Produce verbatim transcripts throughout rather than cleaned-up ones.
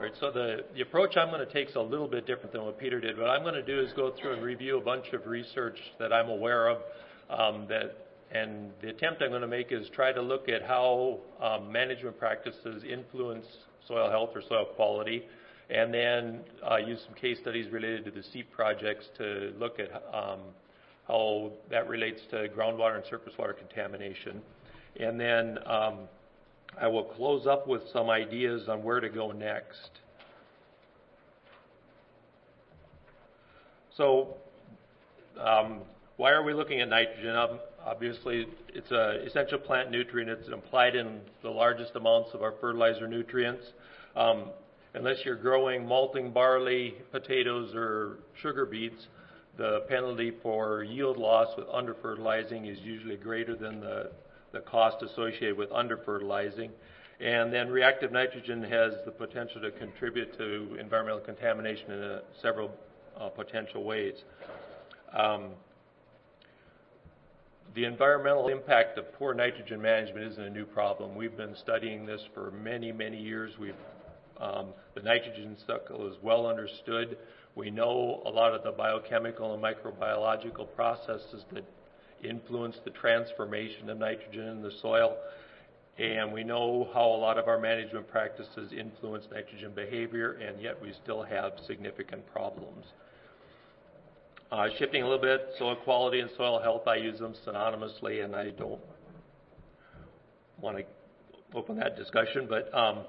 Right, so the, the approach I'm going to take is a little bit different than what Peter did. What I'm going to do is go through and review a bunch of research that I'm aware of, um, that, and the attempt I'm going to make is try to look at how um, management practices influence soil health or soil quality, and then uh, use some case studies related to the SEEP projects to look at um, how that relates to groundwater and surface water contamination. And then um, I will close up with some ideas on where to go next. So, um, why are we looking at nitrogen? Um, obviously, it's an essential plant nutrient. It's implied in the largest amounts of our fertilizer nutrients. Um, unless you're growing malting barley, potatoes, or sugar beets, the penalty for yield loss with under-fertilizing is usually greater than the the cost associated with under-fertilizing. And then reactive nitrogen has the potential to contribute to environmental contamination in a, several uh, potential ways. Um, the environmental impact of poor nitrogen management isn't a new problem. We've been studying this for many, many years. We've, um, the nitrogen cycle is well understood. We know a lot of the biochemical and microbiological processes that influence the transformation of nitrogen in the soil, and we know how a lot of our management practices influence nitrogen behavior, and yet we still have significant problems. Uh, shifting a little bit, soil quality and soil health, I use them synonymously, and I don't want to open that discussion, but um,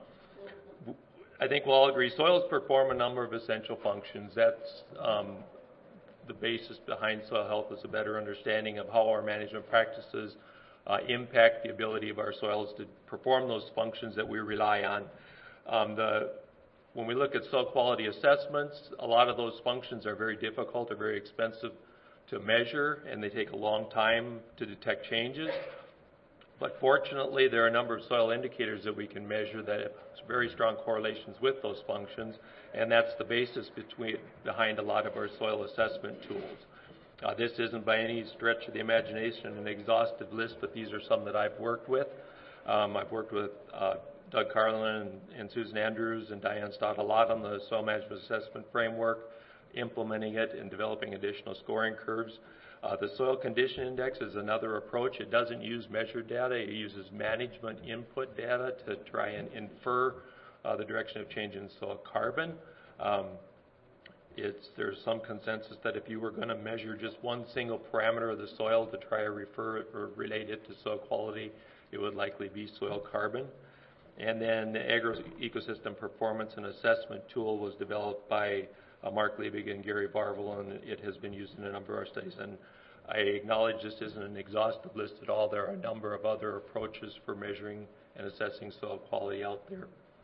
I think we'll all agree soils perform a number of essential functions. That's um, the basis behind soil health is a better understanding of how our management practices uh, impact the ability of our soils to perform those functions that we rely on. Um, the, when we look at soil quality assessments, a lot of those functions are very difficult or very expensive to measure, and they take a long time to detect changes. But fortunately, there are a number of soil indicators that we can measure that have very strong correlations with those functions, and that's the basis between, behind a lot of our soil assessment tools. Uh, this isn't by any stretch of the imagination an exhaustive list, but these are some that I've worked with. Um, I've worked with uh, Doug Carlin and, and Susan Andrews and Diane Stott a lot on the soil management assessment framework, implementing it and developing additional scoring curves. Uh, the soil condition index is another approach. It doesn't use measured data. It uses management input data to try and infer uh, the direction of change in soil carbon. Um, it's, there's some consensus that if you were going to measure just one single parameter of the soil to try to refer it or relate it to soil quality, it would likely be soil carbon. And then the Agro-Ecosystem Performance and Assessment tool was developed by Uh, Mark Liebig and Gary Barvel, and it has been used in a number of our studies. And I acknowledge this isn't an exhaustive list at all. There are a number of other approaches for measuring and assessing soil quality out there.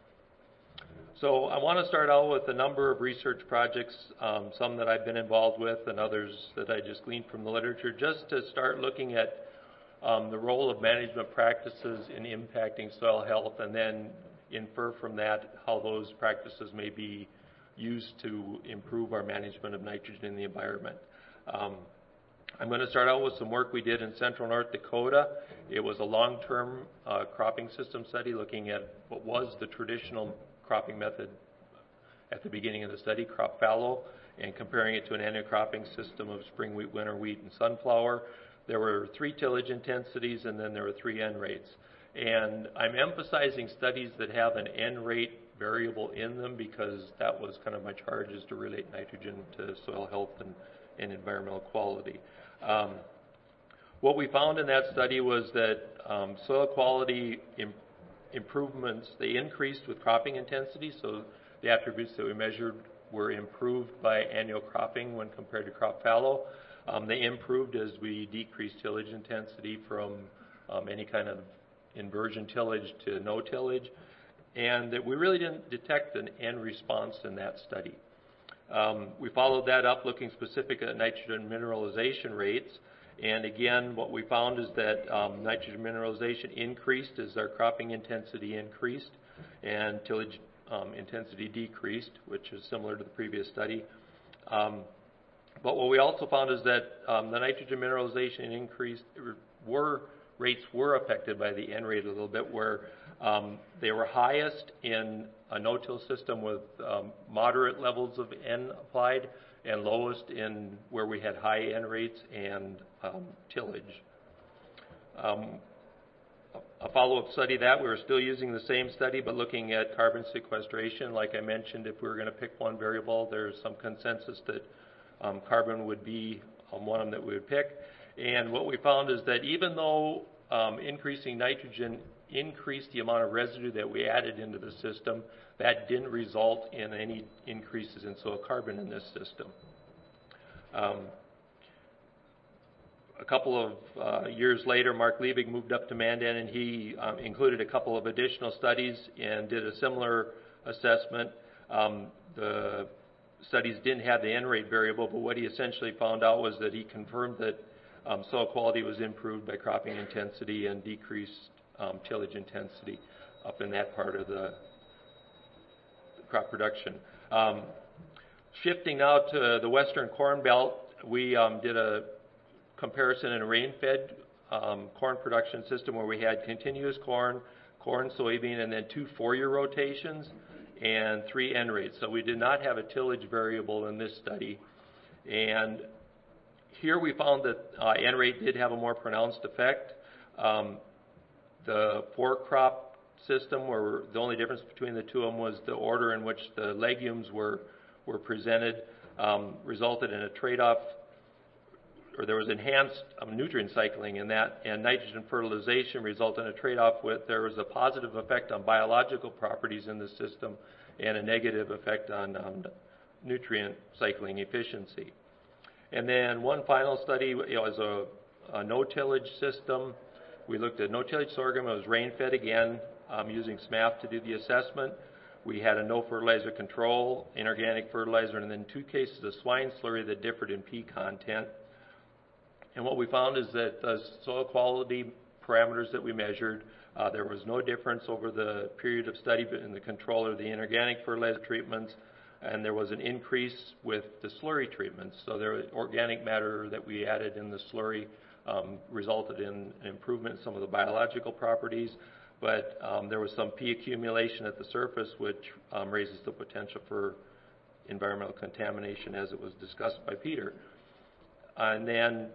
So I want to start out with a number of research projects, um, some that I've been involved with and others that I just gleaned from the literature, just to start looking at um, the role of management practices in impacting soil health, and then infer from that how those practices may be used to improve our management of nitrogen in the environment. Um, I'm going to start out with some work we did in central North Dakota. It was a long-term uh, cropping system study looking at what was the traditional cropping method at the beginning of the study, crop fallow, and comparing it to an annual cropping system of spring wheat, winter wheat, and sunflower. There were three tillage intensities, and then there were three N rates. And I'm emphasizing studies that have an N rate variable in them because that was kind of my charge, is to relate nitrogen to soil health and, and environmental quality. Um, what we found in that study was that um, soil quality im improvements, they increased with cropping intensity, so the attributes that we measured were improved by annual cropping when compared to crop fallow. Um, they improved as we decreased tillage intensity from um, any kind of inversion tillage to no tillage, and that we really didn't detect an N response in that study. Um, we followed that up looking specific at nitrogen mineralization rates, and again what we found is that um, nitrogen mineralization increased as our cropping intensity increased and tillage um, intensity decreased, which is similar to the previous study. Um, but what we also found is that um, the nitrogen mineralization increased were rates were affected by the N rate a little bit, where Um, they were highest in a no-till system with um, moderate levels of N applied, and lowest in where we had high N rates and um, tillage. Um, a follow-up study that we were still using the same study, but looking at carbon sequestration. Like I mentioned, if we were going to pick one variable, there's some consensus that um, carbon would be um, one of them that we would pick. And what we found is that even though um, increasing nitrogen increased the amount of residue that we added into the system, that didn't result in any increases in soil carbon in this system. Um, a couple of uh, years later, Mark Liebig moved up to Mandan, and he um, included a couple of additional studies and did a similar assessment. Um, the studies didn't have the N rate variable, but what he essentially found out was that he confirmed that um, soil quality was improved by cropping intensity and decreased um, tillage intensity up in that part of the crop production. Um, shifting now to the western corn belt, we um, did a comparison in a rain-fed um, corn production system where we had continuous corn, corn, soybean, and then two four-year rotations and three N rates. So we did not have a tillage variable in this study. And here we found that uh, N rate did have a more pronounced effect. Um, the four-crop system, where the only difference between the two of them was the order in which the legumes were, were presented, um, resulted in a trade-off, or there was enhanced um, nutrient cycling in that, and nitrogen fertilization resulted in a trade-off with there was a positive effect on biological properties in the system and a negative effect on um, nutrient cycling efficiency. And then one final study, you know, was a, a no-tillage system. We looked at no-tillage sorghum. It was rain-fed again, um, using S M A F to do the assessment. We had a no-fertilizer control, inorganic fertilizer, and then two cases of swine slurry that differed in P content. And what we found is that the soil quality parameters that we measured, uh, there was no difference over the period of study in the control or the inorganic fertilizer treatments, and there was an increase with the slurry treatments. So the organic matter that we added in the slurry um, resulted in an improvement in some of the biological properties, but um, there was some P accumulation at the surface, which um, raises the potential for environmental contamination, as it was discussed by Peter. And then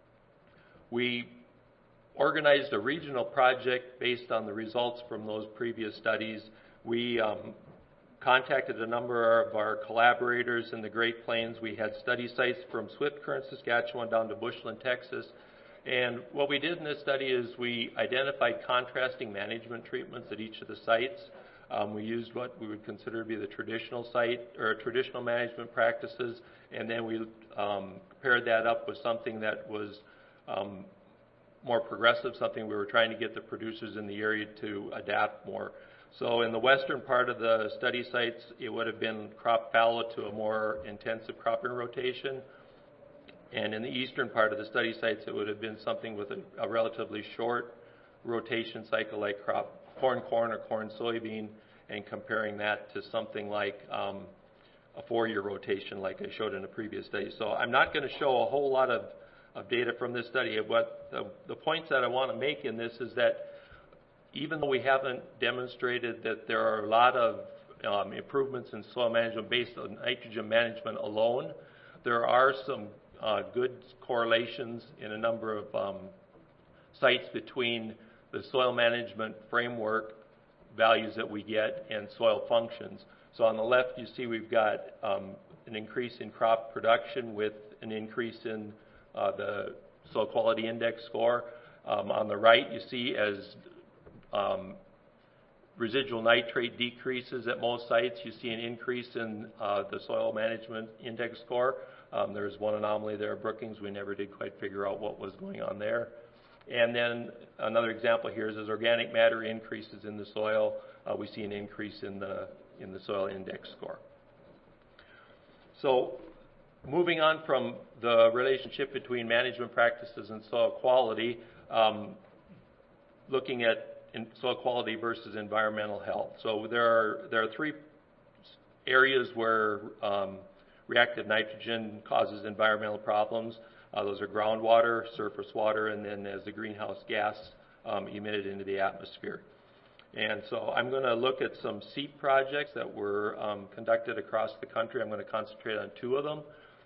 we organized a regional project based on the results from those previous studies. We um, contacted a number of our collaborators in the Great Plains. We had study sites from Swift Current, Saskatchewan, down to Bushland, Texas. And what we did in this study is we identified contrasting management treatments at each of the sites. Um, we used what we would consider to be the traditional site or traditional management practices, and then we um, paired that up with something that was Um, more progressive, something we were trying to get the producers in the area to adapt more. So in the western part of the study sites, it would have been crop fallow to a more intensive cropping rotation. And in the eastern part of the study sites, it would have been something with a, a relatively short rotation cycle like crop corn-corn or corn-soybean, and comparing that to something like um, a four-year rotation like I showed in a previous study. So I'm not going to show a whole lot of of data from this study. What the, the points that I want to make in this is that even though we haven't demonstrated that there are a lot of um, improvements in soil management based on nitrogen management alone, there are some uh, good correlations in a number of um, sites between the soil management framework values that we get and soil functions. So on the left, you see we've got um, an increase in crop production with an increase in Uh, the soil quality index score. Um, on the right, you see as um, residual nitrate decreases at most sites, you see an increase in uh, the soil management index score. Um, there's one anomaly there at Brookings. We never did quite figure out what was going on there. And then another example here is as organic matter increases in the soil, uh, we see an increase in the in the soil index score. So, moving on from the relationship between management practices and soil quality, um, looking at in soil quality versus environmental health. So there are there are three areas where um, reactive nitrogen causes environmental problems. Uh, those are groundwater, surface water, and then as the greenhouse gas um, emitted into the atmosphere. And so I'm going to look at some SEEP projects that were um, conducted across the country. I'm going to concentrate on two of them.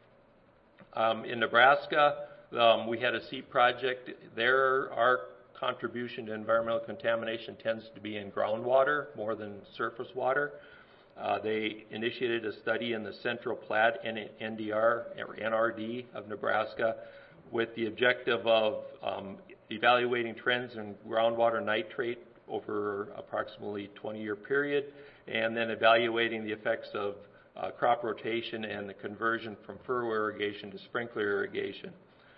Um, in Nebraska, um, we had a SEEP project. There, our contribution to environmental contamination tends to be in groundwater more than surface water. Uh, they initiated a study in the Central Platte N D R or N R D of Nebraska with the objective of um, evaluating trends in groundwater nitrate over approximately twenty-year period, and then evaluating the effects of uh, crop rotation and the conversion from furrow irrigation to sprinkler irrigation.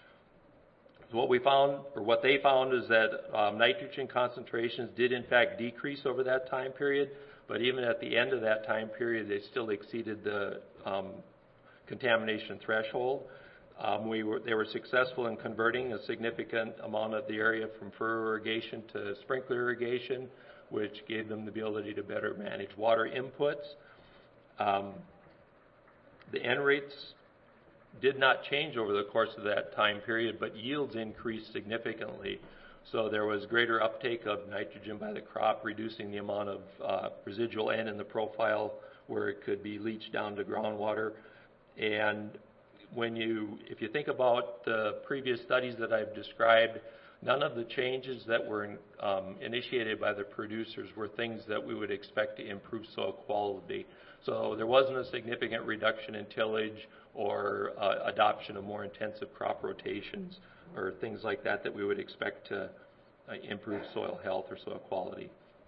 So what we found, or what they found, is that um, nitrogen concentrations did in fact decrease over that time period, but even at the end of that time period, they still exceeded the um, contamination threshold. Um, we were, they were successful in converting a significant amount of the area from furrow irrigation to sprinkler irrigation, which gave them the ability to better manage water inputs. Um, the N rates did not change over the course of that time period, but yields increased significantly. So there was greater uptake of nitrogen by the crop, reducing the amount of uh, residual N in the profile where it could be leached down to groundwater. And when you, if you think about the previous studies that I've described, none of the changes that were um, initiated by the producers were things that we would expect to improve soil quality. So there wasn't a significant reduction in tillage or uh, adoption of more intensive crop rotations or things like that that we would expect to uh, improve soil health or soil quality.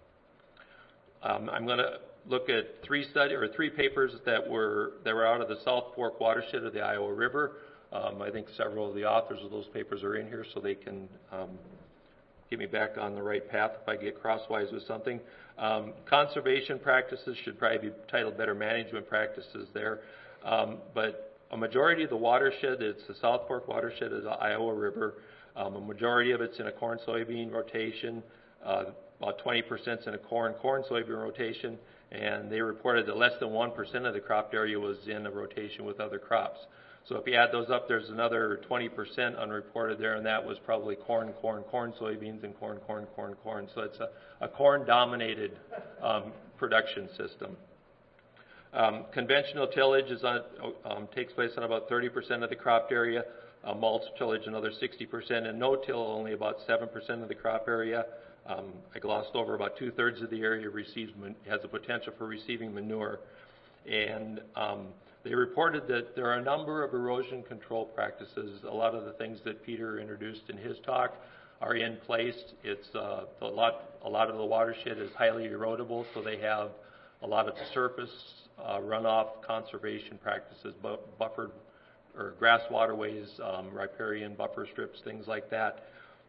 Um, I'm going to look at three study or three papers that were that were out of the South Fork watershed of the Iowa River. Um, I think several of the authors of those papers are in here, so they can um, get me back on the right path if I get crosswise with something. Um, conservation practices should probably be titled Better Management Practices there, um, but a majority of the watershed, it's the South Fork watershed of the Iowa River. Um, a majority of it's in a corn-soybean rotation. Uh, about twenty percent in a corn, corn-soybean rotation, and they reported that less than one percent of the crop area was in a rotation with other crops. So if you add those up, there's another twenty percent unreported there, and that was probably corn, corn, corn, soybeans, and corn, corn, corn, corn. So it's a, a corn-dominated um, production system. Um, conventional tillage is on, um, takes place on about thirty percent of the crop area, uh, mulch tillage another sixty percent, and no-till only about seven percent of the crop area. Um, I glossed over about two-thirds of the area receives has the potential for receiving manure. And um, they reported that there are a number of erosion control practices. A lot of the things that Peter introduced in his talk are in place. It's uh, a lot. A lot of the watershed is highly erodible, so they have a lot of surface uh, runoff conservation practices, bu- buffered or grass waterways, um, riparian buffer strips, things like that.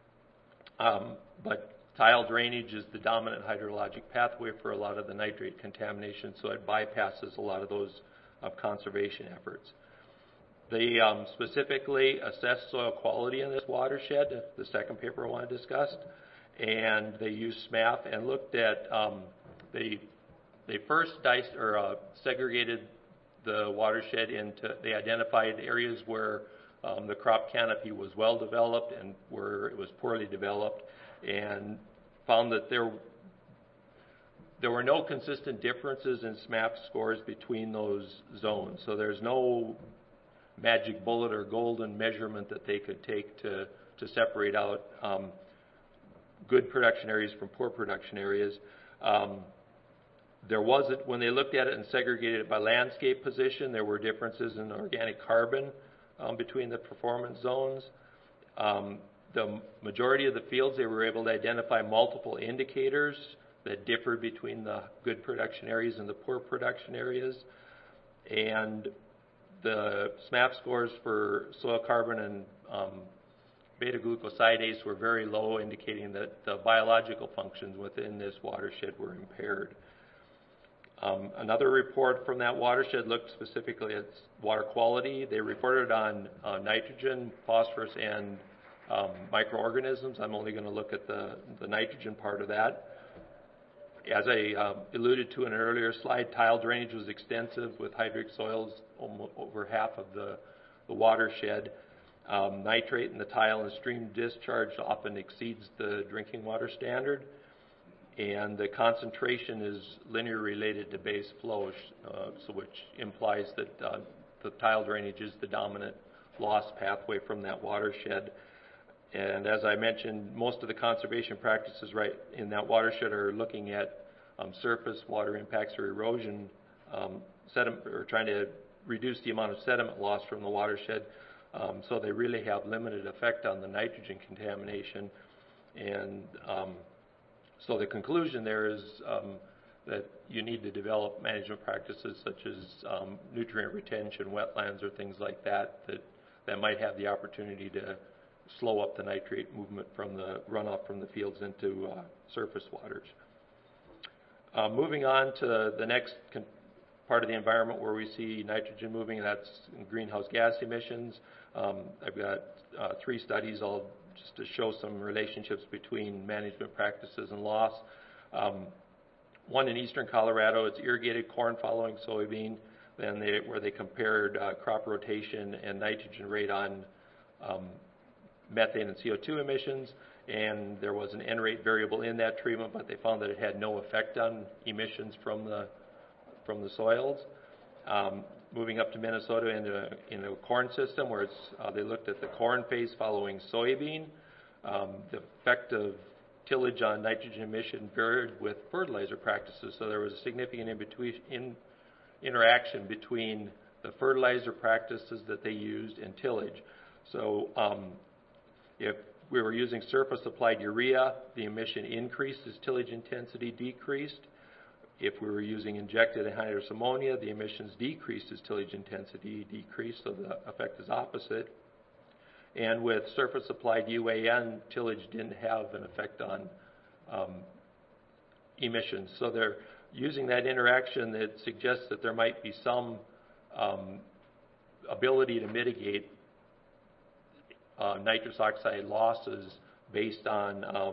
Um, but tile drainage is the dominant hydrologic pathway for a lot of the nitrate contamination, so it bypasses a lot of those uh, conservation efforts. They um, specifically assessed soil quality in this watershed, the second paper I want to discuss, and they used S M A P and looked at, um, they, they first diced or uh, segregated the watershed into, they identified areas where um, the crop canopy was well developed and where it was poorly developed, and found that there there were no consistent differences in S M A P scores between those zones. So there's no magic bullet or golden measurement that they could take to, to separate out um, good production areas from poor production areas. Um, there was, a, when they looked at it and segregated it by landscape position, there were differences in organic carbon um, between the performance zones. Um, the majority of the fields, they were able to identify multiple indicators that differed between the good production areas and the poor production areas. And the S M A P scores for soil carbon and um, beta-glucosidase were very low, indicating that the biological functions within this watershed were impaired. Um, another report from that watershed looked specifically at water quality. They reported on uh, nitrogen, phosphorus, and um, microorganisms. I'm only going to look at the, the nitrogen part of that. As I uh, alluded to in an earlier slide, tile drainage was extensive with hydric soils almost over half of the, the watershed. Um, nitrate in the tile and stream discharge often exceeds the drinking water standard. and the concentration is linear related to base flow, uh, so which implies that uh, the tile drainage is the dominant loss pathway from that watershed. And as I mentioned, most of the conservation practices right in that watershed are looking at um, surface water impacts or erosion, um, sediment, or trying to reduce the amount of sediment loss from the watershed. Um, so they really have limited effect on the nitrogen contamination. And um, so the conclusion there is um, that you need to develop management practices such as um, nutrient retention, wetlands, or things like that, that that might have the opportunity to slow up the nitrate movement from the runoff from the fields into uh, surface waters. Uh, moving on to the next con- part of the environment where we see nitrogen moving, that's greenhouse gas emissions. Um, I've got uh, three studies all just to show some relationships between management practices and loss. Um, one in eastern Colorado, it's irrigated corn following soybean, then they, where they compared uh, crop rotation and nitrogen rate on um, methane and C O two emissions, and there was an N rate variable in that treatment, but they found that it had no effect on emissions from the from the soils. Um, moving up to Minnesota into in a corn system where it's, uh, they looked at the corn phase following soybean. Um, the effect of tillage on nitrogen emission varied with fertilizer practices, so there was a significant in between, in, interaction between the fertilizer practices that they used and tillage. So um, if we were using surface applied urea, the emission increased as tillage intensity decreased. If we were using injected anhydrous ammonia, the emissions decreased as tillage intensity decreased, so the effect is opposite. And with surface applied U A N, tillage didn't have an effect on um, emissions. So they're using that interaction that suggests that there might be some um, ability to mitigate uh, nitrous oxide losses based on um,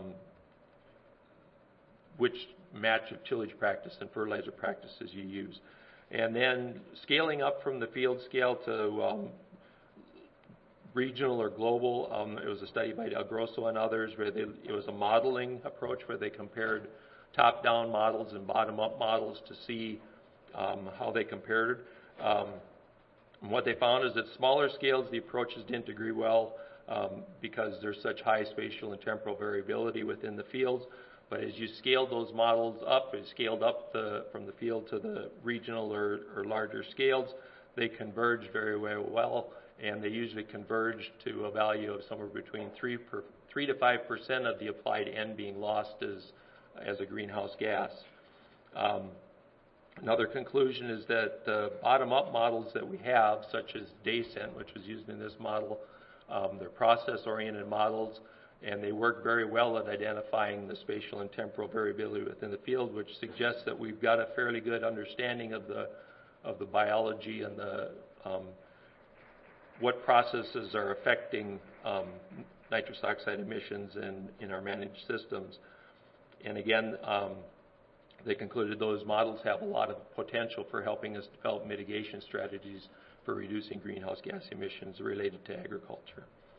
which match of tillage practice and fertilizer practices you use. And then scaling up from the field scale to um, regional or global, um, it was a study by Del Grosso and others where they, it was a modeling approach where they compared top-down models and bottom-up models to see um, how they compared. Um, and what they found is that smaller scales, the approaches didn't agree well um, because there's such high spatial and temporal variability within the fields. But as you scaled those models up, as scaled up the, from the field to the regional or, or larger scales, they converged very, very well, and they usually converge to a value of somewhere between three, per, three to five percent of the applied N being lost as, as a greenhouse gas. Um, another conclusion is that the bottom-up models that we have, such as DayCent, which was used in this model, um, they're process-oriented models, and they work very well at identifying the spatial and temporal variability within the field, which suggests that we've got a fairly good understanding of the of the biology and the um, what processes are affecting um, nitrous oxide emissions in, in our managed systems. And again, um, they concluded those models have a lot of potential for helping us develop mitigation strategies for reducing greenhouse gas emissions related to agriculture.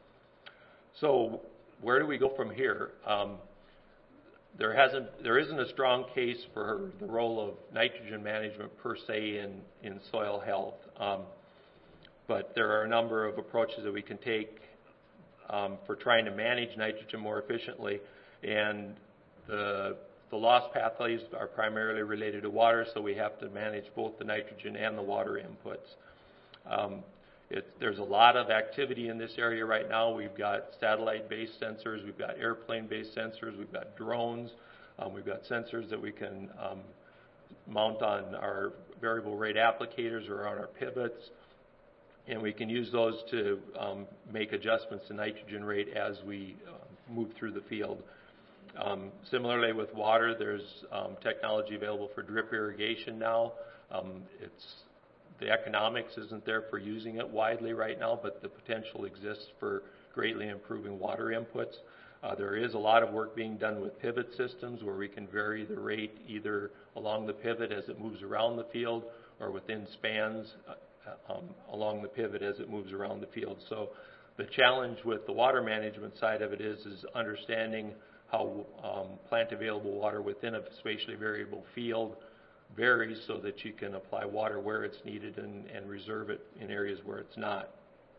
So where do we go from here? Um, there hasn't, there isn't a strong case for the role of nitrogen management per se in, in soil health, um, but there are a number of approaches that we can take um, for trying to manage nitrogen more efficiently, and the the loss pathways are primarily related to water, so we have to manage both the nitrogen and the water inputs. Um, It, there's a lot of activity in this area right now. We've got satellite-based sensors, we've got airplane-based sensors, we've got drones, um, we've got sensors that we can um, mount on our variable rate applicators or on our pivots, and we can use those to um, make adjustments to nitrogen rate as we uh, move through the field. Um, similarly with water, there's um, technology available for drip irrigation now. Um, it's The economics isn't there for using it widely right now, but the potential exists for greatly improving water inputs. Uh, there is a lot of work being done with pivot systems where we can vary the rate either along the pivot as it moves around the field or within spans uh, um, along the pivot as it moves around the field. So the challenge with the water management side of it is, is understanding how um, plant available water within a spatially variable field varies so that you can apply water where it's needed and, and reserve it in areas where it's not.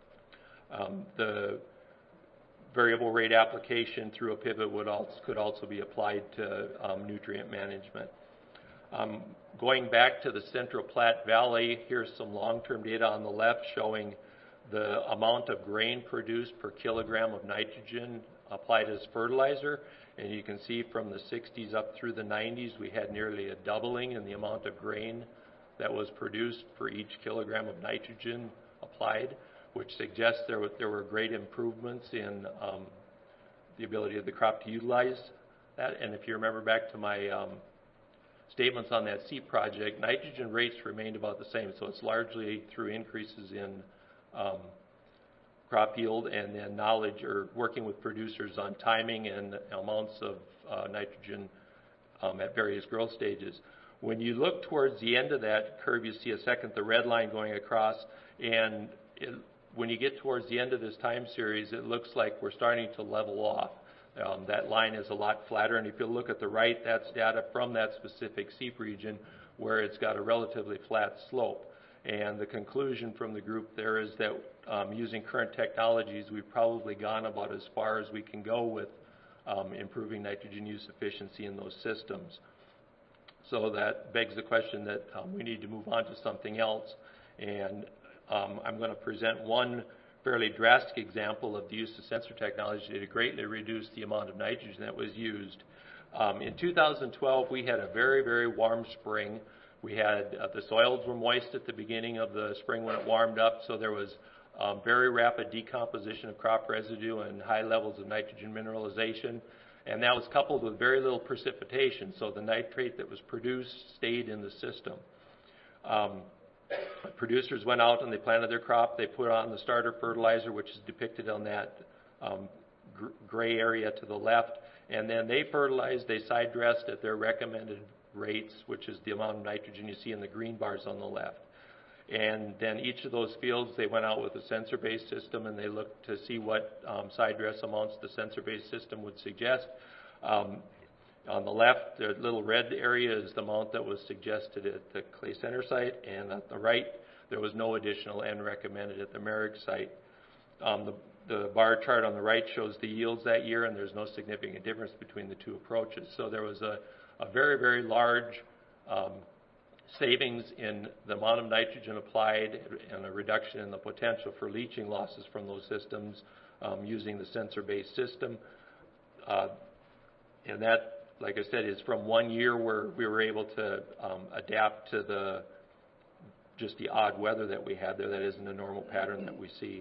Um, the variable rate application through a pivot would also, could also be applied to um, nutrient management. Um, going back to the Central Platte Valley, here's some long-term data on the left showing the amount of grain produced per kilogram of nitrogen applied as fertilizer. And you can see from the sixties up through the nineties, we had nearly a doubling in the amount of grain that was produced for each kilogram of nitrogen applied, which suggests there were, there were great improvements in um, the ability of the crop to utilize that. And if you remember back to my um, statements on that SEEP project, nitrogen rates remained about the same. So it's largely through increases in um, crop yield and then knowledge or working with producers on timing and amounts of uh, nitrogen um, at various growth stages. When you look towards the end of that curve, you see a second, the red line going across, and it, when you get towards the end of this time series, it looks like we're starting to level off. Um, that line is a lot flatter, and if you look at the right, that's data from that specific SEEP region where it's got a relatively flat slope. And the conclusion from the group there is that um, using current technologies, we've probably gone about as far as we can go with um, improving nitrogen use efficiency in those systems. So that begs the question that um, we need to move on to something else. And um, I'm going to present one fairly drastic example of the use of sensor technology to greatly reduce the amount of nitrogen that was used. Um, in two thousand twelve, we had a very, very warm spring. We had, uh, the soils were moist at the beginning of the spring when it warmed up, so there was um, very rapid decomposition of crop residue and high levels of nitrogen mineralization. And that was coupled with very little precipitation, so the nitrate that was produced stayed in the system. Um, producers went out and they planted their crop. They put on the starter fertilizer, which is depicted on that um, gr gray area to the left, and then they fertilized, they side dressed at their recommended rates, which is the amount of nitrogen you see in the green bars on the left. And then each of those fields, they went out with a sensor-based system and they looked to see what um, side dress amounts the sensor-based system would suggest. Um, on the left, the little red area is the amount that was suggested at the Clay Center site, and at the right, there was no additional N recommended at the Merrick site. Um, the, the bar chart on the right shows the yields that year, and there's no significant difference between the two approaches. So there was a a very, very large um, savings in the amount of nitrogen applied and a reduction in the potential for leaching losses from those systems um, using the sensor-based system. Uh, and that, like I said, is from one year where we were able to um, adapt to the just the odd weather that we had there. That isn't a normal pattern that we see.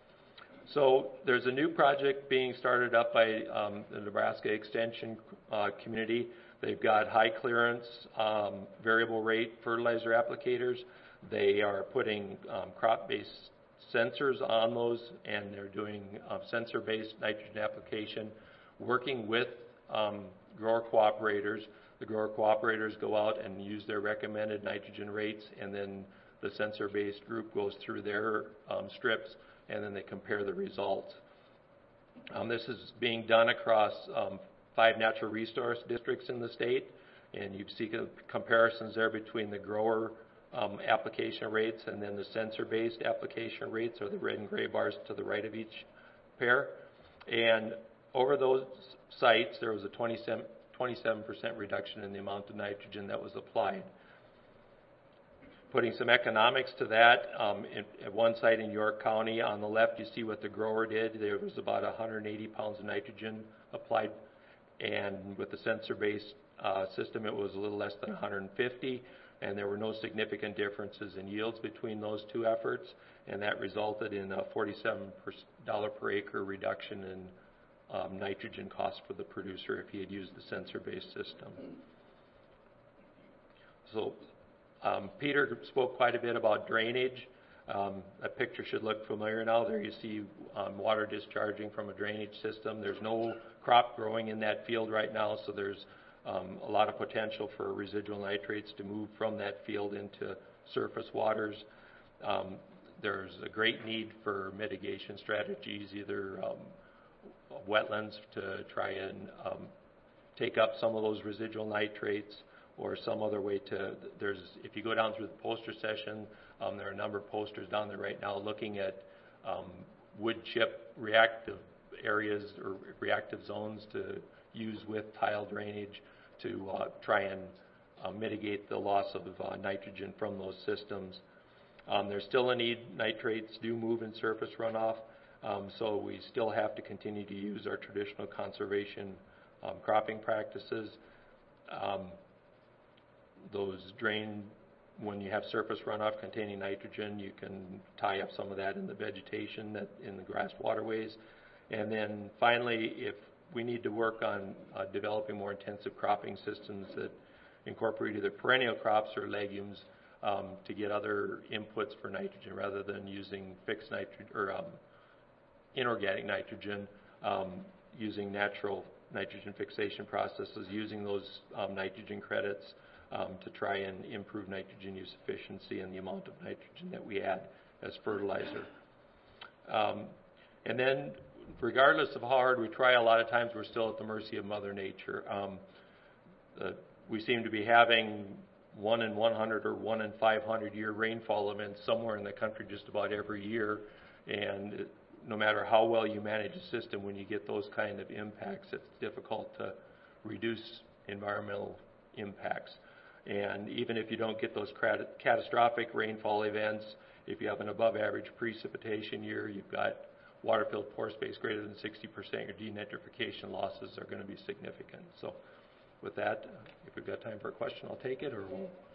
So there's a new project being started up by um, the Nebraska Extension uh, community. They've got high clearance, um, variable rate fertilizer applicators. They are putting um, crop-based sensors on those, and they're doing uh, sensor-based nitrogen application, working with um, grower cooperators. The grower cooperators go out and use their recommended nitrogen rates, and then the sensor-based group goes through their um, strips, and then they compare the results. Um, this is being done across um, five natural resource districts in the state, and you see comparisons there between the grower um, application rates and then the sensor-based application rates, or the red and gray bars to the right of each pair. And over those sites, there was a twenty-seven percent reduction in the amount of nitrogen that was applied. Putting some economics to that, um, in, at one site in York County, on the left you see what the grower did. There was about one hundred eighty pounds of nitrogen applied, and with the sensor-based uh, system it was a little less than one hundred fifty, and there were no significant differences in yields between those two efforts, and that resulted in a forty-seven dollars per acre reduction in um, nitrogen cost for the producer if he had used the sensor-based system. So Um, Peter spoke quite a bit about drainage. Um, that picture should look familiar now. There you see um, water discharging from a drainage system. There's no crop growing in that field right now, so there's um, a lot of potential for residual nitrates to move from that field into surface waters. Um, there's a great need for mitigation strategies, either um, of wetlands to try and um, take up some of those residual nitrates, or some other way to, there's, if you go down through the poster session, um, there are a number of posters down there right now looking at um, wood chip reactive areas or reactive zones to use with tile drainage to uh, try and uh, mitigate the loss of uh, nitrogen from those systems. Um, there's still a need. Nitrates do move in surface runoff, um, so we still have to continue to use our traditional conservation um, cropping practices. Um, those drain, when you have surface runoff containing nitrogen, you can tie up some of that in the vegetation, that in the grass waterways. And then finally, if we need to work on uh, developing more intensive cropping systems that incorporate either perennial crops or legumes um, to get other inputs for nitrogen rather than using fixed nitrogen or um, inorganic nitrogen, um, using natural nitrogen fixation processes, using those um, nitrogen credits um, to try and improve nitrogen use efficiency and the amount of nitrogen that we add as fertilizer. Um, and then regardless of how hard we try, a lot of times we're still at the mercy of Mother Nature. Um, the, we seem to be having one in one hundred or one in five hundred year rainfall events somewhere in the country just about every year, and no matter how well you manage a system, when you get those kind of impacts, it's difficult to reduce environmental impacts. And even if you don't get those catastrophic rainfall events, if you have an above average precipitation year, you've got water filled pore space greater than sixty percent, your denitrification losses are going to be significant. So with that, if we've got time for a question, I'll take it, or we'll